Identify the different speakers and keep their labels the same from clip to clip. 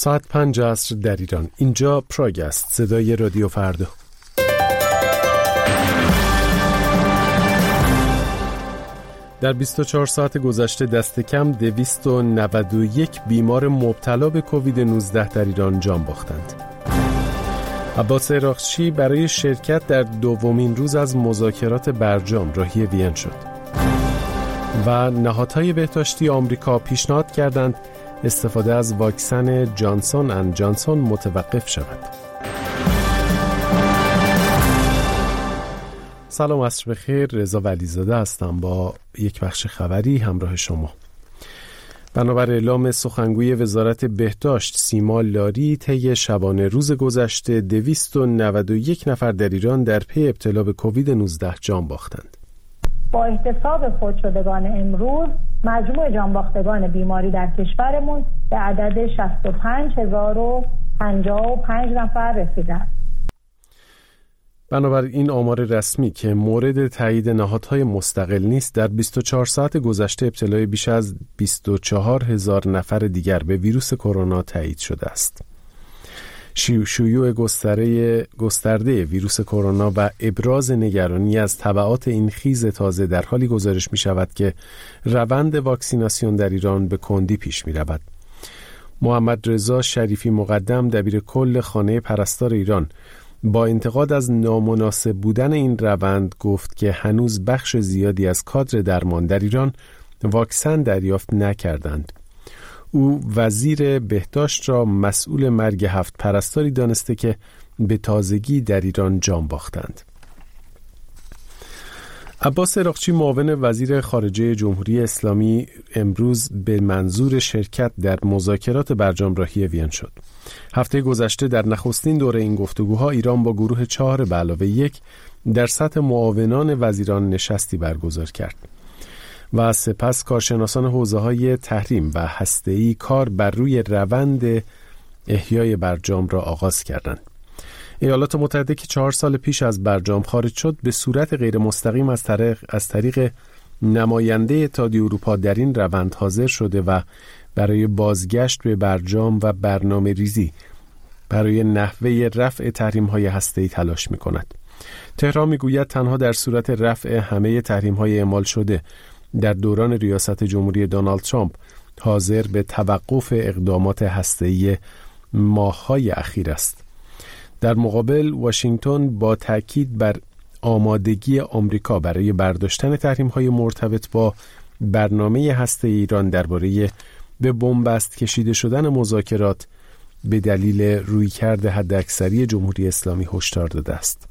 Speaker 1: ساعت 5 عصر در ایران. اینجا پراگ است، صدای رادیو فردا. در 24 ساعت گذشته دست کم 291 بیمار مبتلا به کووید 19 در ایران جان باختند. عباس عراقچی برای شرکت در دومین روز از مذاکرات برجام راهی وین شد و نهادهای بهداشتی آمریکا پیشنهاد کردند استفاده از واکسن جانسون اند جانسون متوقف شود. سلام، عصر بخیر. رضا ولیزاده هستم با یک بخش خبری همراه شما. بنابر اعلام سخنگوی وزارت بهداشت سیما لاری، طی شبانه روز گذشته 291 نفر در ایران در پی ابتلا به کووید 19 جان باختند.
Speaker 2: با احتساب فوت شدگان امروز مجموع جان باختگان بیماری در کشورمون به عدد 65055 نفر رسیده است.
Speaker 1: بنابر این آمار رسمی که مورد تایید نهادهای مستقل نیست، در 24 ساعت گذشته ابتلای بیش از 24000 نفر دیگر به ویروس کرونا تایید شده است. شیوع گسترده ویروس کرونا و ابراز نگرانی از تبعات این خیز تازه در حالی گزارش می شود که روند واکسیناسیون در ایران به کندی پیش می رود. محمد رضا شریفی مقدم، دبیر کل خانه پرستار ایران، با انتقاد از نامناسب بودن این روند گفت که هنوز بخش زیادی از کادر درمان در ایران واکسن دریافت نکردند. او وزیر بهداشت را مسئول مرگ 7 پرستاری دانسته که به تازگی در ایران جان باختند. عباس عراقچی، معاون وزیر خارجه جمهوری اسلامی، امروز به منظور شرکت در مذاکرات برجام راهی وین شد. هفته گذشته در نخستین دوره این گفتگوها ایران با گروه 4 به علاوه 1 در سطح معاونان وزیران نشستی برگزار کرد و سپس کارشناسان حوزه‌های تحریم و هسته‌ای کار بر روی روند احیای برجام را آغاز کردند. ایالات متحده که 4 سال پیش از برجام خارج شد، به صورت غیر مستقیم از طریق نماینده اتحادیه اروپا در این روند حاضر شده و برای بازگشت به برجام و برنامه ریزی برای نحوه رفع تحریم‌های هسته‌ای تلاش می‌کند. تهران می‌گوید تنها در صورت رفع همه تحریم‌های اعمال شده در دوران ریاست جمهوری دونالد ترامپ حاضر به توقف اقدامات هسته‌ای ماه‌های اخیر است. در مقابل واشنگتن با تأکید بر آمادگی آمریکا برای برداشتن تحریم‌های مرتبط با برنامه هسته‌ای ایران درباره به بنبست کشیده شدن مذاکرات به دلیل رویکرد حداکثری جمهوری اسلامی هشدار داده است.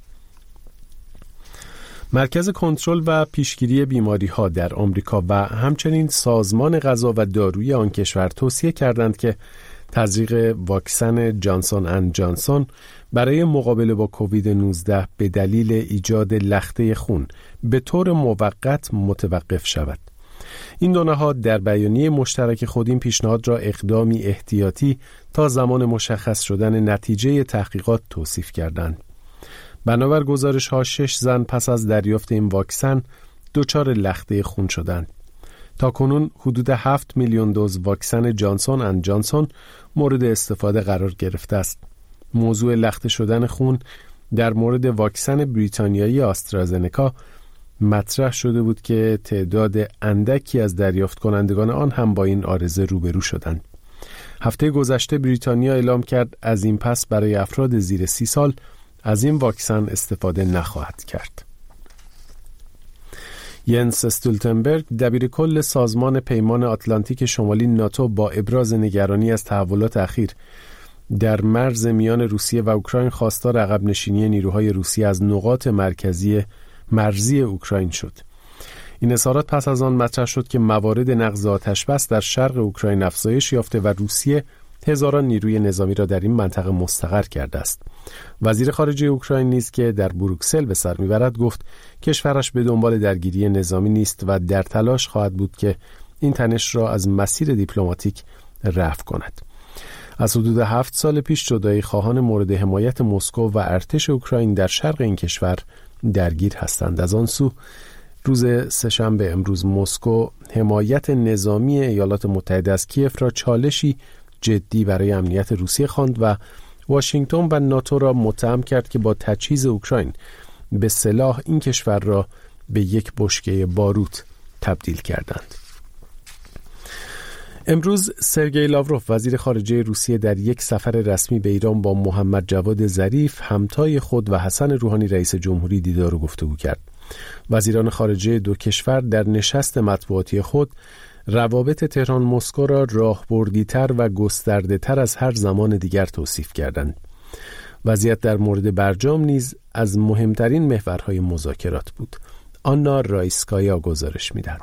Speaker 1: مرکز کنترل و پیشگیری بیماری‌ها در آمریکا و همچنین سازمان غذا و دارویی آن کشور توصیه کردند که تزریق واکسن جانسون اند جانسون برای مقابله با کووید 19 به دلیل ایجاد لخته خون به طور موقت متوقف شود. این دو نهاد در بیانیه مشترک خود این پیشنهاد را اقدامی احتیاطی تا زمان مشخص شدن نتیجه تحقیقات توصیف کردند. بنابر گزارش‌ها 6 زن پس از دریافت این واکسن دچار لخته خون شدند. تاکنون حدود 7 میلیون دوز واکسن جانسون اند جانسون مورد استفاده قرار گرفته است. موضوع لخته شدن خون در مورد واکسن بریتانیایی آسترازنکا مطرح شده بود که تعداد اندکی از دریافت کنندگان آن هم با این عارضه روبرو شدند. هفته گذشته بریتانیا اعلام کرد از این پس برای افراد زیر 30 سال از این واکسن استفاده نخواهد کرد. ینس استولتنبرگ، دبیر کل سازمان پیمان آتلانتیک شمالی ناتو، با ابراز نگرانی از تحولات اخیر در مرز میان روسیه و اوکراین خواستار عقب نشینی نیروهای روسیه از نقاط مرزی اوکراین شد. این اظهارات پس از آن مطرح شد که موارد نقض آتش‌بس در شرق اوکراین افزایش یافته و روسیه هزاران نیروی نظامی را در این منطقه مستقر کرده است. وزیر خارجه اوکراین نیز که در بروکسل به سر میبرد گفت کشورش به دنبال درگیری نظامی نیست و در تلاش خواهد بود که این تنش را از مسیر دیپلماتیک رفع کند. از حدود 7 سال پیش جدایی خواهان مورد حمایت مسکو و ارتش اوکراین در شرق این کشور درگیر هستند. از آن سو روز سه‌شنبه امروز مسکو حمایت نظامی ایالات متحده از کیف را چالشی جدی برای امنیت روسیه خواند و واشنگتن و ناتو را متهم کرد که با تجهیز اوکراین به سلاح این کشور را به یک بشکه باروت تبدیل کردند. امروز سرگئی لاوروف وزیر خارجه روسیه در یک سفر رسمی به ایران با محمد جواد ظریف همتای خود و حسن روحانی رئیس جمهوری دیدار و گفتگو کرد. وزیران خارجه دو کشور در نشست مطبوعاتی خود روابط تهران مسکو را راهبردی‌تر و گسترده‌تر از هر زمان دیگر توصیف کردند. وضعیت در مورد برجام نیز از مهمترین محورهای مذاکرات بود. آنا رایسکایا گزارش می‌دهد.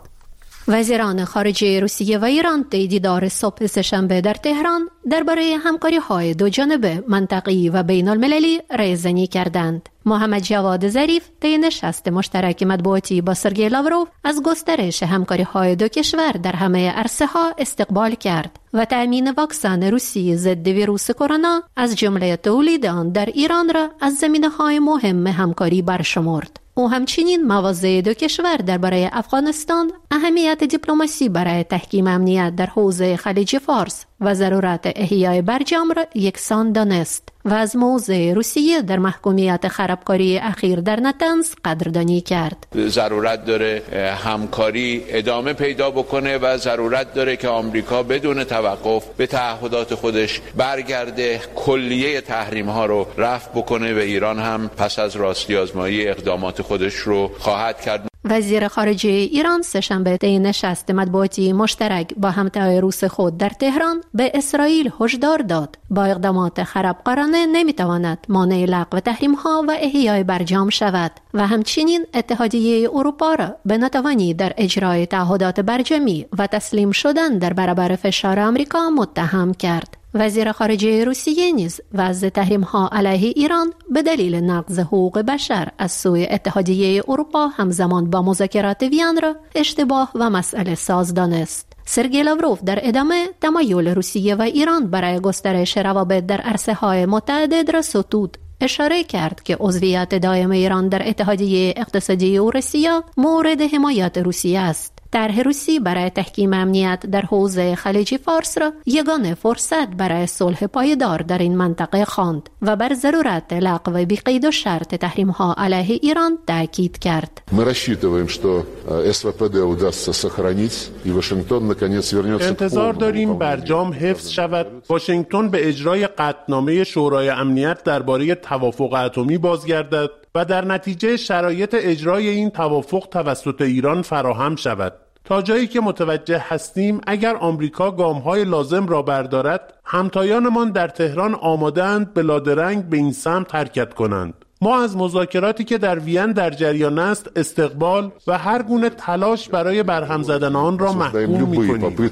Speaker 3: وزیران خارجه روسیه و ایران طی دیدار صبح سه‌شنبه در تهران درباره همکاری‌های دو جانبه منطقه‌ای و بین‌المللی رایزنی کردند. محمد جواد ظریف طی نشست مشترک مطبوعاتی با سرگئی لاوروف از گسترش همکاری‌های دو کشور در همه عرصه‌ها استقبال کرد و تأمین واکسن روسی ضد ویروس کرونا از جمله تولید آن در ایران را از زمینه‌های مهم همکاری برشمرد. او همچنین مواضع دو کشور درباره افغانستان، اهمیت دیپلماسی برای تحکیم امنیت در حوزه خلیج فارس و ضرورت احیای برجام را یکسان دانست و از موضع روسیه در محکومیت خرابکاری اخیر در نتنز قدردانی کرد.
Speaker 4: ضرورت داره همکاری ادامه پیدا بکنه و ضرورت داره که آمریکا بدون توقف به تعهدات خودش برگرده، کلیه تحریم ها رو رفع بکنه و ایران هم پس از راستی آزمایی اقدامات خودش رو خواهد کرد.
Speaker 3: وزیر خارجه ایران سه‌شنبه طی نشست مطبوعاتی مشترک با همتای روس خود در تهران به اسرائیل هشدار داد با اقدامات خرابکارانه نمیتواند مانع لغو تحریم‌ها و احیای برجام شود و همچنین اتحادیه اروپا را به ناتوانی در اجرای تعهدات برجامی و تسلیم شدن در برابر فشار آمریکا متهم کرد. وزیر خارجه روسیه نیز وضع تحریم‌ها علیه ایران به دلیل نقض حقوق بشر از سوی اتحادیه اروپا همزمان با مذاکرات وین را اشتباه و مسئله ساز دانست. سرگئی لاوروف در ادامه تمایل روسیه و ایران برای گسترش روابط در عرصه‌های متعدد را ستود. اشاره کرد که عضویت دائم ایران در اتحادیه اقتصادی اوراسیا مورد حمایت روسیه است. طرح روسی برای تحکیم امنیت در حوزه خلیج فارس را یگانه فرصت برای صلح پایدار در این منطقه خواند و بر ضرورت لغو بی قید و شرط تحریم‌ها علیه ایران تاکید کرد.
Speaker 5: Мы рассчитываем, что СВПД удастся сохранить и Вашингтон наконец вернется.
Speaker 6: انتظار داریم برجام حفظ شود، واشنگتن به اجرای قطعنامه شورای امنیت درباره توافق اتمی بازگردد و در نتیجه شرایط اجرای این توافق توسط ایران فراهم شود. تا جایی که متوجه هستیم اگر آمریکا گام‌های لازم را بردارد، همتایانمان در تهران آماده‌اند بلادرنگ به این سمت حرکت کنند. ما از مذاکراتی که در وین در جریان است استقبال و هر گونه تلاش برای برهم زدن آن را محکوم می‌کنیم.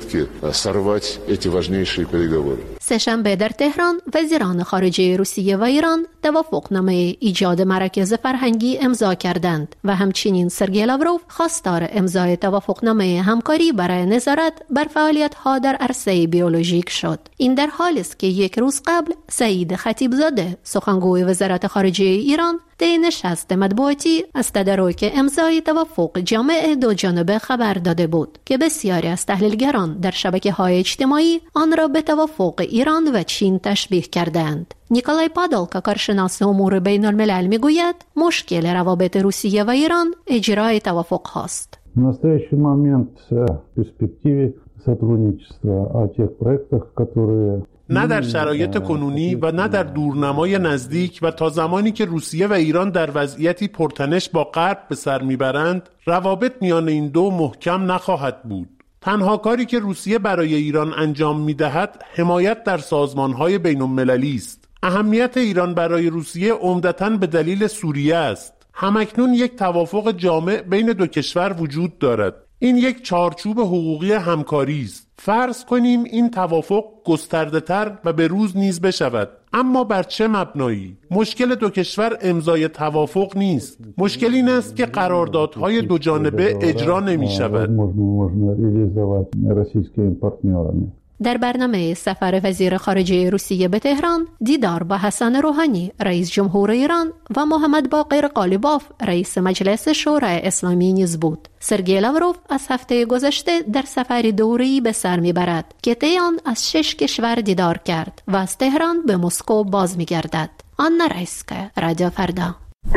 Speaker 3: سه‌شنبه در تهران وزیران خارجه روسیه و ایران توافقنامه ایجاد مراکز فرهنگی امضا کردند و همچنین سرگئی لاوروف خواستار امضای توافقنامه همکاری برای نظارت بر فعالیت‌ها در عرصه بیولوژیک شد. این در حالی است که یک روز قبل سعید خطیبزاده سخنگوی وزارت خارجه ایران طی نشست مطبوعاتی از تدارک امضای توافق جامع دو جانبه خبر داده بود که بسیاری از تحلیلگران در شبکه‌های اجتماعی آن را به توافق ایران و چین تشبیه کردند. نیکولای پادولکا کارشناس امور بین‌الملل میگوید مشکل روابط روسیه و ایران اجرای توافق هاست.
Speaker 7: В настоящий момент перспективе сотрудничества о тех проектах, которые
Speaker 6: نه در شرایط کنونی و نه در دورنمای نزدیک و تا زمانی که روسیه و ایران در وضعیتی پرتنش با غرب به سر میبرند، روابط میان این دو محکم نخواهد بود. تنها کاری که روسیه برای ایران انجام میدهد حمایت در سازمانهای بین‌المللی است. اهمیت ایران برای روسیه عمدتاً به دلیل سوریه است. همکنون یک توافق جامع بین دو کشور وجود دارد. این یک چارچوب حقوقی همکاری است. فرض کنیم این توافق گسترده‌تر و به روز نیز بشود. اما بر چه مبنایی؟ مشکل دو کشور امضای توافق نیست. مشکل این است که قراردادهای دو جانبه اجرا نمی شود.
Speaker 3: در برنامه سفر وزیر خارجه روسیه به تهران دیدار با حسن روحانی رئیس جمهور ایران و محمد باقر قالیباف رئیس مجلس شورای اسلامی نیز بود. سرگئی لاوروف از هفته گذشته در سفری دوره‌ای به سر میبرد که طی آن از 6 کشور دیدار کرد و از تهران به مسکو باز میگردد. آنا رایسکا، رادیو فردا.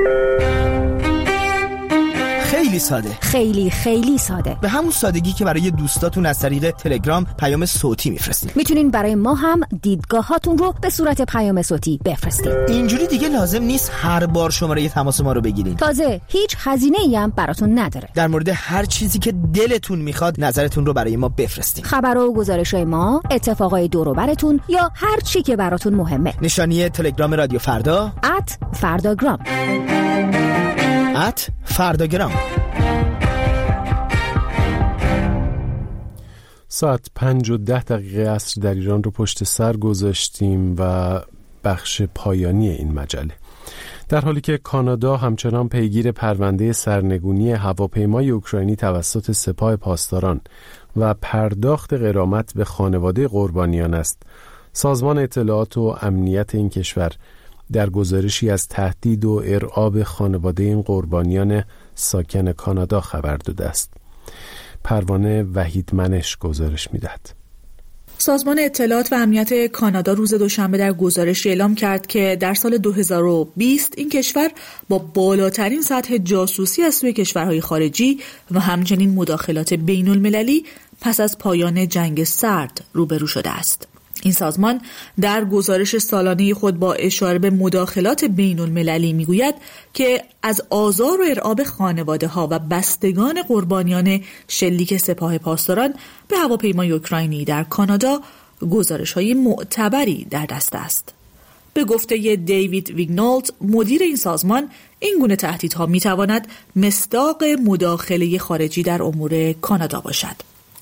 Speaker 8: خیلی ساده، خیلی ساده، به همون سادگی که برای دوستاتون از طریق تلگرام پیام صوتی میفرستید.
Speaker 9: میتونین برای ما هم دیدگاهاتون رو به صورت پیام صوتی بفرستید.
Speaker 8: اینجوری دیگه لازم نیست هر بار شماره تماس ما رو بگیرین.
Speaker 9: تازه هیچ هزینه‌ای هم براتون نداره.
Speaker 8: در مورد هر چیزی که دلتون میخواد نظرتون رو برای ما بفرستید.
Speaker 9: خبر و گزارش‌های ما، اتفاقای دور و براتون یا هر چی که براتون مهمه.
Speaker 8: نشانی تلگرام رادیو فردا
Speaker 9: @فرداگرام.
Speaker 8: فرداگرام.
Speaker 1: ساعت 5:10 عصر در ایران رو پشت سر گذاشتیم و بخش پایانی این مجله. در حالی که کانادا همچنان پیگیر پرونده سرنگونی هواپیمای اوکراینی توسط سپاه پاسداران و پرداخت غرامت به خانواده قربانیان است، سازمان اطلاعات و امنیت این کشور در گزارشی از تهدید و ارعاب خانواده این قربانیان ساکن کانادا خبر داده است. پروانه وحید منش گزارش می‌دهد.
Speaker 10: سازمان اطلاعات و امنیت کانادا روز دوشنبه در گزارشی اعلام کرد که در سال 2020 این کشور با بالاترین سطح جاسوسی از سوی کشورهای خارجی و همچنین مداخلات بین‌المللی پس از پایان جنگ سرد روبرو شده است. این سازمان در گزارش سالانه خود با اشاره به مداخلات بین المللی میگوید که از آزار و ارعاب خانواده ها و بستگان قربانیان شلیک سپاه پاسداران به هواپیمای اوکراینی در کانادا گزارش های معتبری در دست است. به گفته دیوید ویگنولت، مدیر این سازمان، این گونه تهدیدها میتواند مصداق مداخله خارجی در امور کانادا باشد.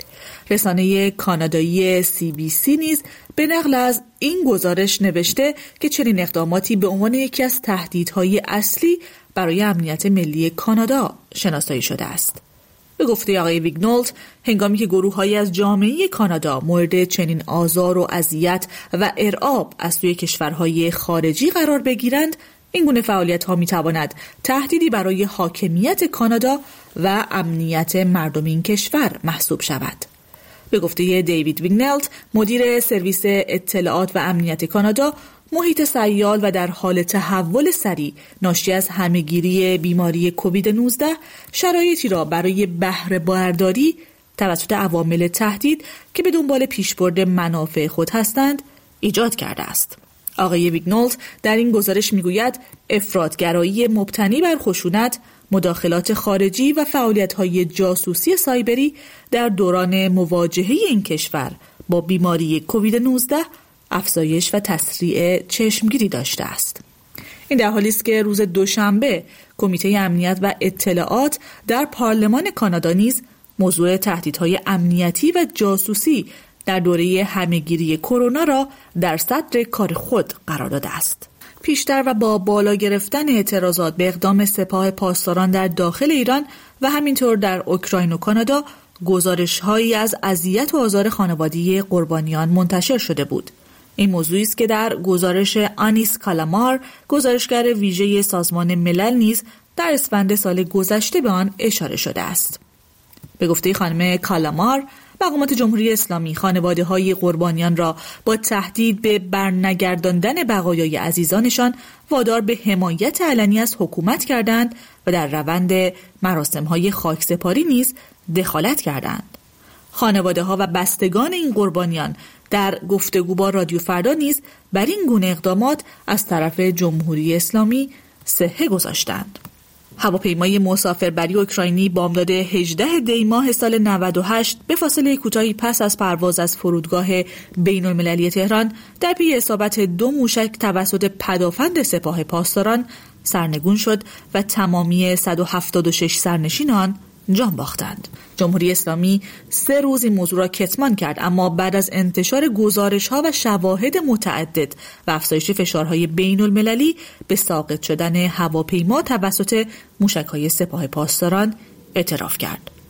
Speaker 10: رسانه کانادایی CBC نیز به نقل از این گزارش نوشته که چنین اقداماتی به عنوان یکی از تهدیدهای اصلی برای امنیت ملی کانادا شناسایی شده است. به گفته آقای ویگنولت، هنگامی که گروه‌هایی از جامعه کانادا مورد چنین آزار و اذیت و ارعاب از سوی کشورهای خارجی قرار بگیرند، این گونه فعالیت‌ها می‌تواند تهدیدی برای حاکمیت کانادا و امنیت مردم این کشور محسوب شود. به گفته دیوید ویگنولت، مدیر سرویس اطلاعات و امنیت کانادا، محیط سیال و در حال تحول سریع ناشی از همه‌گیری بیماری کووید 19 شرایطی را برای بهره برداری توسط عوامل تهدید که به دنبال پیشبرد منافع خود هستند ایجاد کرده است. آقای ویگنولت در این گزارش میگوید افراطگرایی مبتنی بر خشونت، مداخلات خارجی و فعالیت‌های جاسوسی سایبری در دوران مواجهه این کشور با بیماری کووید 19 افزایش و تسریع چشمگیری داشته است. این در حالی است که روز دوشنبه کمیته امنیت و اطلاعات در پارلمان کانادا نیز موضوع تهدیدهای امنیتی و جاسوسی در دوره همه‌گیری کرونا را در صدر کار خود قرار داده است. پیشتر و با بالا گرفتن اعتراضات به اقدام سپاه پاسداران در داخل ایران و همینطور در اوکراین و کانادا، گزارش‌هایی از اذیت و آزار خانوادگی قربانیان منتشر شده بود. این موضوعی است که در گزارش آنیس کالامار، گزارشگر ویژه سازمان ملل نیز در اسفند سال گذشته به آن اشاره شده است. به گفته خانم کالامار، مقامات جمهوری اسلامی خانواده‌های قربانیان را با تهدید به برنگرداندن بقایای عزیزانشان وادار به حمایت علنی از حکومت کردند و در روند مراسم‌های خاکسپاری نیز دخالت کردند. خانواده‌ها و بستگان این قربانیان در گفتگو با رادیو فردا نیز بر این گونه اقدامات از طرف جمهوری اسلامی صحه گذاشتند. هواپیمای مسافربری اوکراینی بامداد 18 دی ماه سال 98 به فاصله کوتاهی پس از پرواز از فرودگاه بین‌المللی تهران در پی اصابت 2 موشک توسط پدافند سپاه پاسداران سرنگون شد و تمامی 176 سرنشین آن جان باختند. جمهوری اسلامی 3 روز این موضوع را کتمان کرد، اما بعد از انتشار گزارش‌ها و شواهد متعدد و افزایش فشارهای بین‌المللی به ساقط شدن هواپیما توسط موشک‌های سپاه پاسداران اعتراف کرد.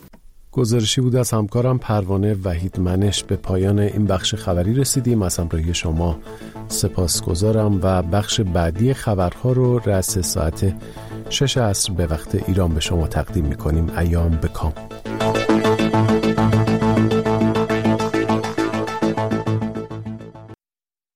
Speaker 1: گزارشی بود از همکارم پروانه وحید منش. به پایان این بخش خبری رسیدیم. از همراهی شما سپاسگزارم و بخش بعدی خبرها رو رأس ساعت 6 عصر به وقت ایران به شما تقدیم می‌کنیم. ایام بکام.